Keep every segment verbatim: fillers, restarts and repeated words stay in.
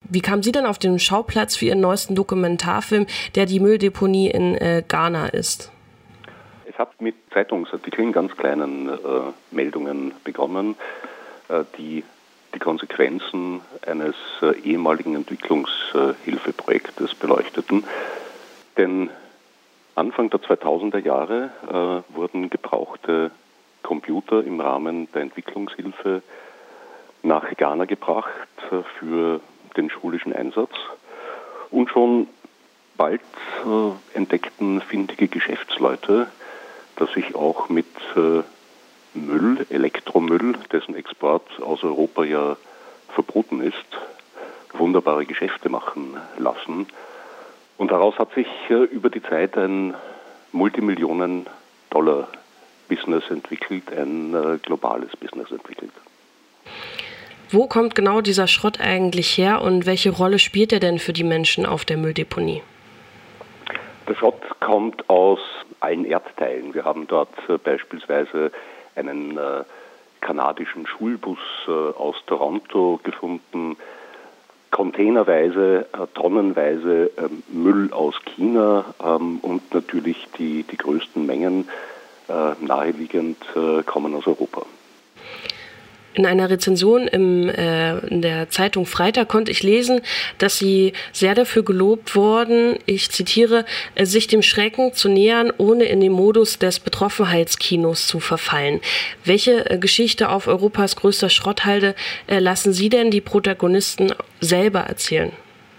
Wie kamen Sie denn auf den Schauplatz für Ihren neuesten Dokumentarfilm, der die Mülldeponie in äh, Ghana ist? Es hat mit Zeitungsartikeln, ganz kleinen äh, Meldungen begonnen, äh, die die Konsequenzen eines äh, ehemaligen Entwicklungshilfeprojektes beleuchteten. Denn Anfang der zweitausender Jahre äh, wurden gebrauchte Computer im Rahmen der Entwicklungshilfe nach Ghana gebracht äh, für den schulischen Einsatz. Und schon bald äh, entdeckten findige Geschäftsleute, dass sich auch mit äh, Müll, Elektromüll, dessen Export aus Europa ja verboten ist, wunderbare Geschäfte machen lassen. Und daraus hat sich äh, über die Zeit ein Multimillionen-Dollar-Business entwickelt, ein äh, globales Business entwickelt. Wo kommt genau dieser Schrott eigentlich her und welche Rolle spielt er denn für die Menschen auf der Mülldeponie? Der Schrott kommt aus allen Erdteilen. Wir haben dort äh, beispielsweise einen äh, kanadischen Schulbus äh, aus Toronto gefunden, containerweise, äh, tonnenweise äh, Müll aus China ähm, und natürlich die, die größten Mengen äh, naheliegend äh, kommen aus Europa. In einer Rezension im, äh, in der Zeitung Freitag konnte ich lesen, dass Sie sehr dafür gelobt wurden, ich zitiere, äh, sich dem Schrecken zu nähern, ohne in den Modus des Betroffenheitskinos zu verfallen. Welche äh, Geschichte auf Europas größter Schrotthalde äh, lassen Sie denn die Protagonisten selber erzählen?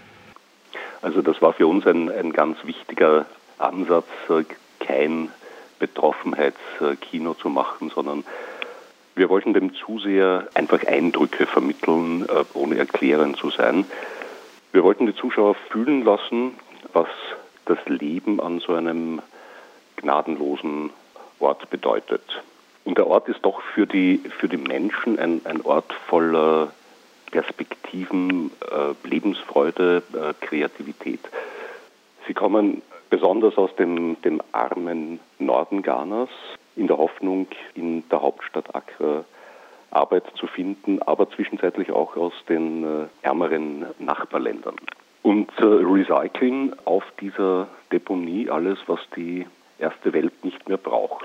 Also das war für uns ein, ein ganz wichtiger Ansatz, äh, kein Betroffenheitskino zu machen, sondern wir wollten dem Zuseher einfach Eindrücke vermitteln, ohne erklärend zu sein. Wir wollten die Zuschauer fühlen lassen, was das Leben an so einem gnadenlosen Ort bedeutet. Und der Ort ist doch für die, für die Menschen ein, ein Ort voller Perspektiven, äh, Lebensfreude, äh, Kreativität. Sie kommen besonders aus dem, dem armen Norden Ghanas, in der Hoffnung, in der Hauptstadt Accra Arbeit zu finden, aber zwischenzeitlich auch aus den äh, ärmeren Nachbarländern. Und äh, recyceln auf dieser Deponie alles, was die erste Welt nicht mehr braucht.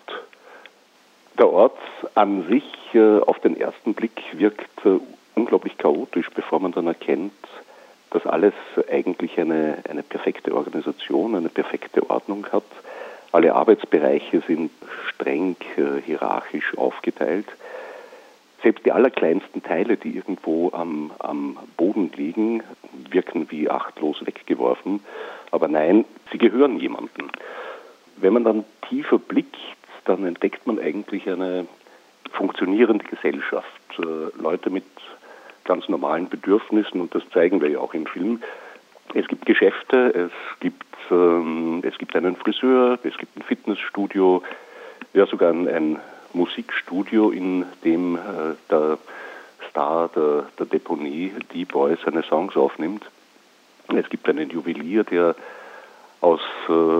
Der Ort an sich äh, auf den ersten Blick wirkt äh, unglaublich chaotisch, bevor man dann erkennt, dass alles eigentlich eine, eine perfekte Organisation, eine perfekte Ordnung hat. Alle Arbeitsbereiche sind streng äh, hierarchisch aufgeteilt. Selbst die allerkleinsten Teile, die irgendwo am, am Boden liegen, wirken wie achtlos weggeworfen. Aber nein, sie gehören jemandem. Wenn man dann tiefer blickt, dann entdeckt man eigentlich eine funktionierende Gesellschaft. Äh, Leute mit ganz normalen Bedürfnissen, und das zeigen wir ja auch im Film. Es gibt Geschäfte, es gibt, ähm, es gibt einen Friseur, es gibt ein Fitnessstudio, ja sogar ein, ein Musikstudio, in dem äh, der Star der, der Deponie, D-Boy, seine Songs aufnimmt. Es gibt einen Juwelier, der aus äh,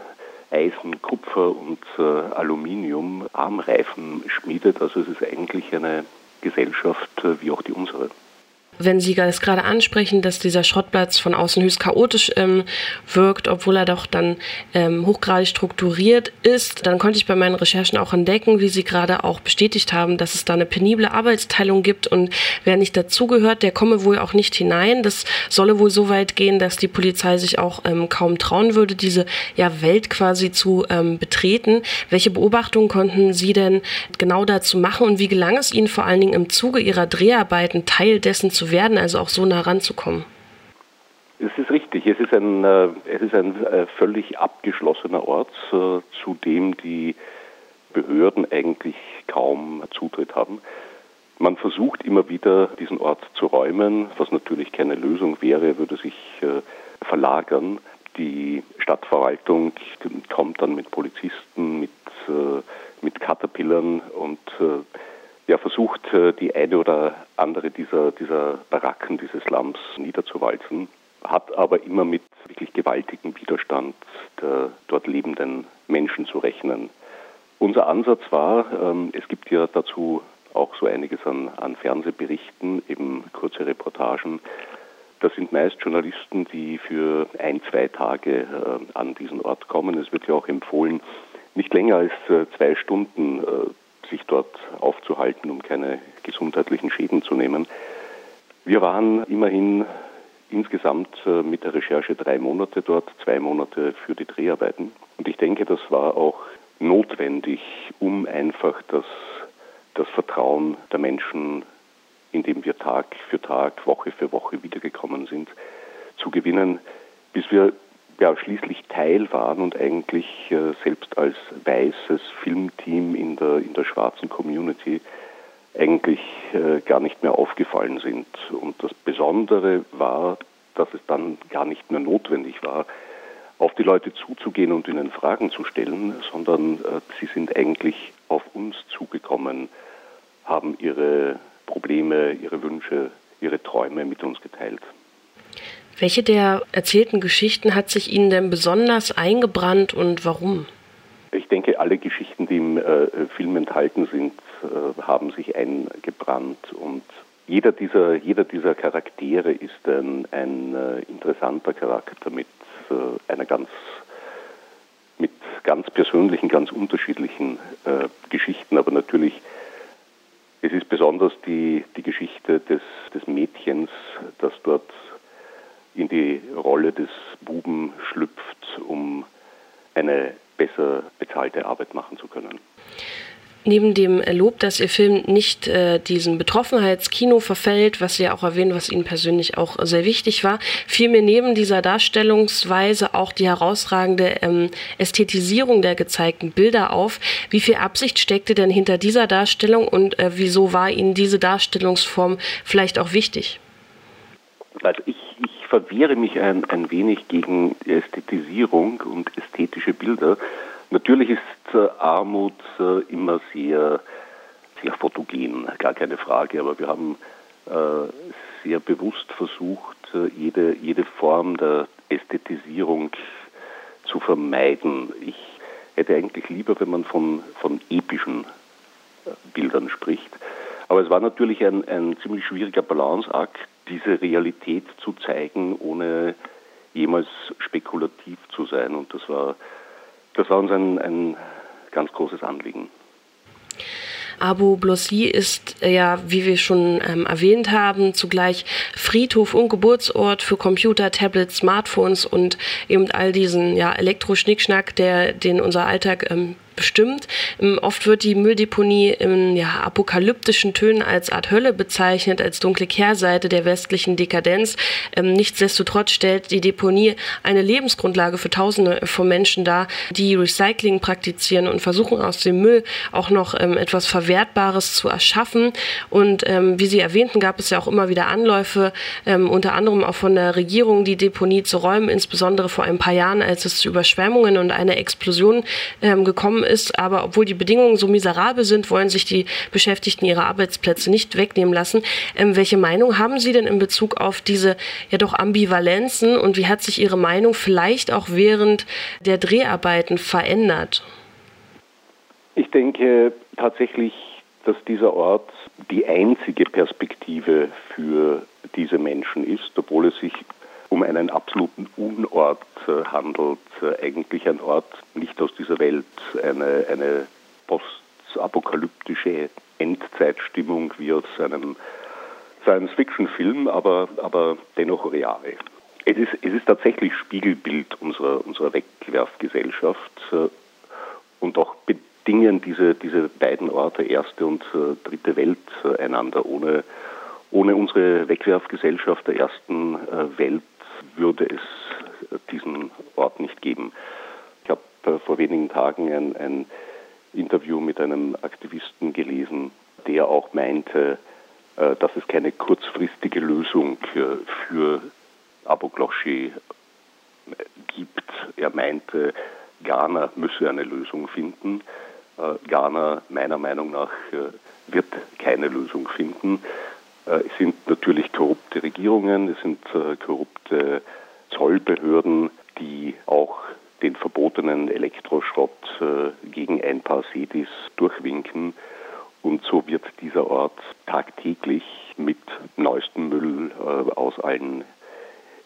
Eisen, Kupfer und äh, Aluminium Armreifen schmiedet. Also es ist eigentlich eine Gesellschaft äh, wie auch die unsere. Wenn Sie das gerade ansprechen, dass dieser Schrottplatz von außen höchst chaotisch ähm, wirkt, obwohl er doch dann ähm, hochgradig strukturiert ist, dann konnte ich bei meinen Recherchen auch entdecken, wie Sie gerade auch bestätigt haben, dass es da eine penible Arbeitsteilung gibt und wer nicht dazugehört, der komme wohl auch nicht hinein. Das solle wohl so weit gehen, dass die Polizei sich auch ähm, kaum trauen würde, diese ja, Welt quasi zu ähm, betreten. Welche Beobachtungen konnten Sie denn genau dazu machen und wie gelang es Ihnen vor allen Dingen im Zuge Ihrer Dreharbeiten Teil dessen zu werden, also auch so nah ranzukommen? Es ist richtig, es ist ein, äh, es ist ein äh, völlig abgeschlossener Ort, äh, zu dem die Behörden eigentlich kaum Zutritt haben. Man versucht immer wieder, diesen Ort zu räumen, was natürlich keine Lösung wäre, würde sich äh, verlagern. Die Stadtverwaltung kommt dann mit Polizisten, mit, äh, mit Caterpillern und äh, ja, versucht, die eine oder andere dieser, dieser Baracken, dieses Slums niederzuwalzen, hat aber immer mit wirklich gewaltigem Widerstand der dort lebenden Menschen zu rechnen. Unser Ansatz war, ähm, es gibt ja dazu auch so einiges an, an Fernsehberichten, eben kurze Reportagen, Das sind meist Journalisten, die für ein, zwei Tage äh, an diesen Ort kommen. Es wird ja auch empfohlen, nicht länger als äh, zwei Stunden äh, sich dort aufzuhalten, um keine gesundheitlichen Schäden zu nehmen. Wir waren immerhin insgesamt äh, mit der Recherche drei Monate dort, zwei Monate für die Dreharbeiten. Und ich denke, das war auch notwendig, um einfach das, das Vertrauen der Menschen, indem wir Tag für Tag, Woche für Woche wiedergekommen sind, zu gewinnen, bis wir ja schließlich Teil waren und eigentlich äh, selbst als weißes Filmteam in der, in der schwarzen Community eigentlich äh, gar nicht mehr aufgefallen sind. Und das Besondere war, dass es dann gar nicht mehr notwendig war, auf die Leute zuzugehen und ihnen Fragen zu stellen, sondern äh, sie sind eigentlich auf uns zugekommen, haben ihre Probleme, ihre Wünsche, ihre Träume mit uns geteilt. Welche der erzählten Geschichten hat sich Ihnen denn besonders eingebrannt und warum? Ich denke, alle Geschichten, die im äh, Film enthalten sind, äh, haben sich eingebrannt. Und jeder dieser, jeder dieser Charaktere ist ein, ein äh, interessanter Charakter mit äh, einer ganz, mit ganz persönlichen, ganz unterschiedlichen äh, Geschichten. Aber natürlich, es ist besonders die, die Geschichte des, des Mädchens, das dort in die Rolle des Buben schlüpft, um eine besser bezahlte Arbeit machen zu können. Neben dem Lob, dass Ihr Film nicht äh, diesen Betroffenheitskino verfällt, was Sie ja auch erwähnen, was Ihnen persönlich auch sehr wichtig war, fiel mir neben dieser Darstellungsweise auch die herausragende ähm, Ästhetisierung der gezeigten Bilder auf. Wie viel Absicht steckte denn hinter dieser Darstellung und äh, wieso war Ihnen diese Darstellungsform vielleicht auch wichtig? Also ich, ich verwehre mich ein, ein wenig gegen Ästhetisierung und ästhetische Bilder. Natürlich ist äh, Armut äh, immer sehr, sehr fotogen, gar keine Frage, aber wir haben äh, sehr bewusst versucht, äh, jede, jede Form der Ästhetisierung zu vermeiden. Ich hätte eigentlich lieber, wenn man von, von epischen äh, Bildern spricht. Aber es war natürlich ein, ein ziemlich schwieriger Balanceakt, diese Realität zu zeigen, ohne jemals spekulativ zu sein. Und das war, das war uns ein, ein ganz großes Anliegen. Abu Blossi ist ja, wie wir schon ähm, erwähnt haben, zugleich Friedhof und Geburtsort für Computer, Tablets, Smartphones und eben all diesen ja, Elektroschnickschnack, der den unser Alltag ähm, bestimmt. Oft wird die Mülldeponie in ja, apokalyptischen Tönen als Art Hölle bezeichnet, als dunkle Kehrseite der westlichen Dekadenz. Ähm, nichtsdestotrotz stellt die Deponie eine Lebensgrundlage für Tausende von Menschen dar, die Recycling praktizieren und versuchen aus dem Müll auch noch ähm, etwas Verwertbares zu erschaffen. Und ähm, wie Sie erwähnten, gab es ja auch immer wieder Anläufe, ähm, unter anderem auch von der Regierung, die Deponie zu räumen, insbesondere vor ein paar Jahren, als es zu Überschwemmungen und einer Explosion ähm, gekommen ist. Aber obwohl die Bedingungen so miserabel sind, wollen sich die Beschäftigten ihre Arbeitsplätze nicht wegnehmen lassen. Ähm, welche Meinung haben Sie denn in Bezug auf diese ja doch Ambivalenzen und wie hat sich Ihre Meinung vielleicht auch während der Dreharbeiten verändert? Ich denke tatsächlich, dass dieser Ort die einzige Perspektive für diese Menschen ist, obwohl es sich um einen absoluten Unort äh, handelt, äh, eigentlich ein Ort nicht aus dieser Welt, eine, eine postapokalyptische Endzeitstimmung wie aus einem Science-Fiction-Film, aber, aber dennoch real. Es ist, es ist tatsächlich Spiegelbild unserer, unserer Wegwerfgesellschaft äh, und auch bedingen diese, diese beiden Orte, erste und äh, dritte Welt, äh, einander. Ohne, ohne unsere Wegwerfgesellschaft der ersten äh, Welt würde es diesen Ort nicht geben. Ich habe äh, vor wenigen Tagen ein, ein Interview mit einem Aktivisten gelesen, der auch meinte, äh, dass es keine kurzfristige Lösung äh, für Abu Ghoshi gibt. Er meinte, Ghana müsse eine Lösung finden. Äh, Ghana, meiner Meinung nach, äh, wird keine Lösung finden. Es sind natürlich korrupte Regierungen, es sind äh, korrupte Zollbehörden, die auch den verbotenen Elektroschrott äh, gegen ein paar Cedis durchwinken. Und so wird dieser Ort tagtäglich mit neuestem Müll äh, aus allen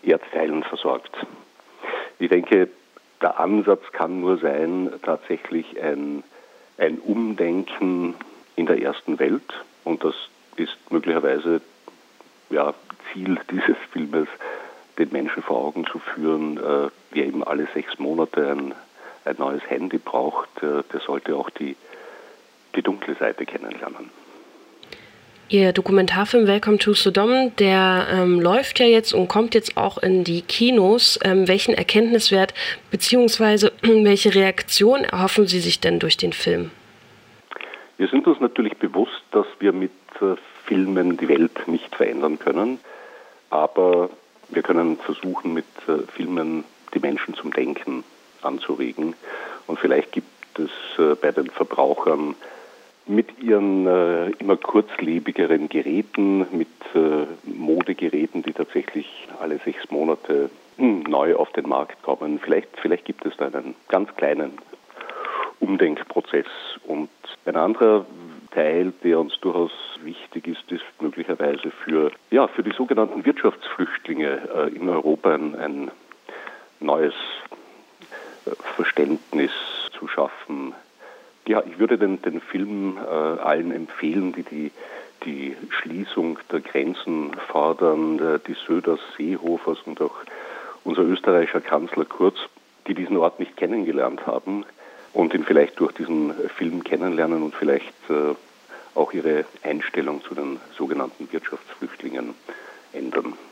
Erdteilen versorgt. Ich denke, der Ansatz kann nur sein, tatsächlich ein, ein Umdenken in der ersten Welt. Und das ist möglicherweise ja, Ziel dieses Filmes, den Menschen vor Augen zu führen, äh, wer eben alle sechs Monate ein, ein neues Handy braucht, äh, der sollte auch die, die dunkle Seite kennenlernen. Ihr Dokumentarfilm Welcome to Sodom, der ähm, läuft ja jetzt und kommt jetzt auch in die Kinos. Ähm, welchen Erkenntniswert bzw. welche Reaktion erhoffen Sie sich denn durch den Film? Wir sind uns natürlich bewusst, dass wir mit äh, Filmen die Welt nicht verändern können, aber wir können versuchen, mit äh, Filmen die Menschen zum Denken anzuregen. Und vielleicht gibt es äh, bei den Verbrauchern mit ihren äh, immer kurzlebigeren Geräten, mit äh, Modegeräten, die tatsächlich alle sechs Monate hm, neu auf den Markt kommen, vielleicht, vielleicht gibt es da einen ganz kleinen Umdenkprozess. Und ein anderer Teil, der uns durchaus wichtig ist, ist möglicherweise für, ja, für die sogenannten Wirtschaftsflüchtlinge äh, in Europa ein, ein neues äh, Verständnis zu schaffen. Ja, ich würde den, den Film äh, allen empfehlen, die, die die Schließung der Grenzen fordern, äh, die Söders, Seehofers und auch unser österreichischer Kanzler Kurz, die diesen Ort nicht kennengelernt haben und ihn vielleicht durch diesen Film kennenlernen und vielleicht äh, auch ihre Einstellung zu den sogenannten Wirtschaftsflüchtlingen ändern.